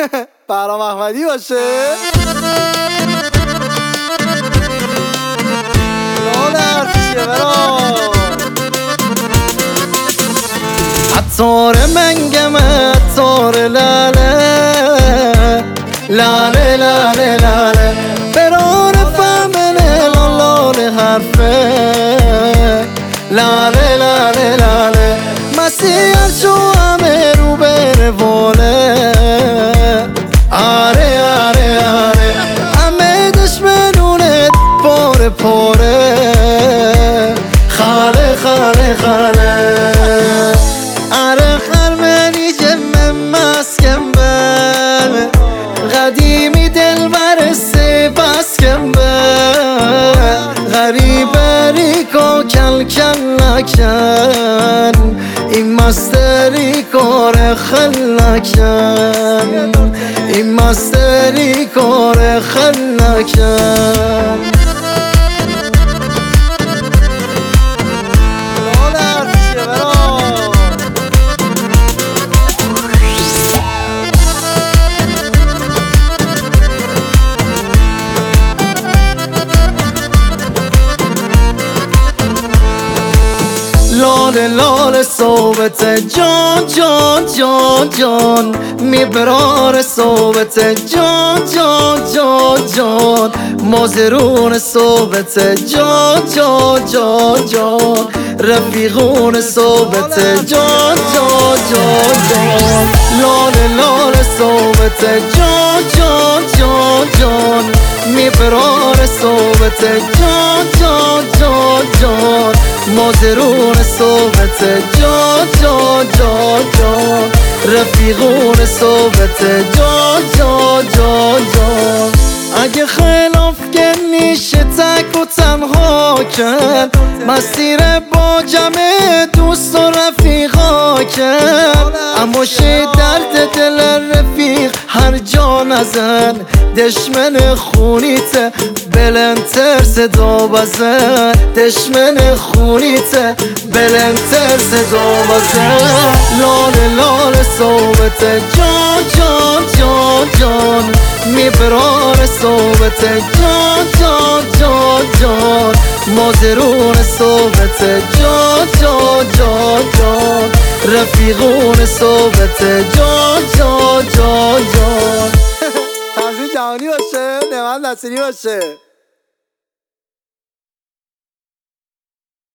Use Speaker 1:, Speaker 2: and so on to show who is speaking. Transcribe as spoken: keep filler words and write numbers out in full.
Speaker 1: برام احمدی باشه. لال حرفیه برام عطار منگم عطار لاله لاله لاله لاله برار فهمنه لال حرفه لاله لاله لاله مسیح چو همه رو بره واله آره آره آره همه دشمنونه پاره پاره خاله خاله خاله آره خرمنی جمع مسکم به قدیمی دل برسه بسکم به غریبری کو کل کل نکن این مستری کار خل نکن این مستری کار خل نکن لاله لاله صحبت جان جان جان جان میبرار صحبت جان جان جان جان مازرون صحبت جان جان جان جان رفیقون صحبت جان جان جان جان لاله لاله صحبت جان جان جان جان میبرار صحبت جان جان جان جان مازرون صحبت جان جان جان جان رفیقون صحبت جان جان جان جان اگه خلاف میشه تک و تنها کرد مسیر با جمع دوست و رفیقا کرد اما شه درد دل رفیق هر جا نزن دشمن خونیت بلندتر صدا بزن دشمن خونیت بلندتر صدا بزن لاله لاله صحبت جان جان جان جان میبرار صحبت جان جان جان جان مازرون صحبت جان جان جان جان رفیقون صحبت جان جان جان جان تنظیم جهانی باشه، نعمت نصیری باشه.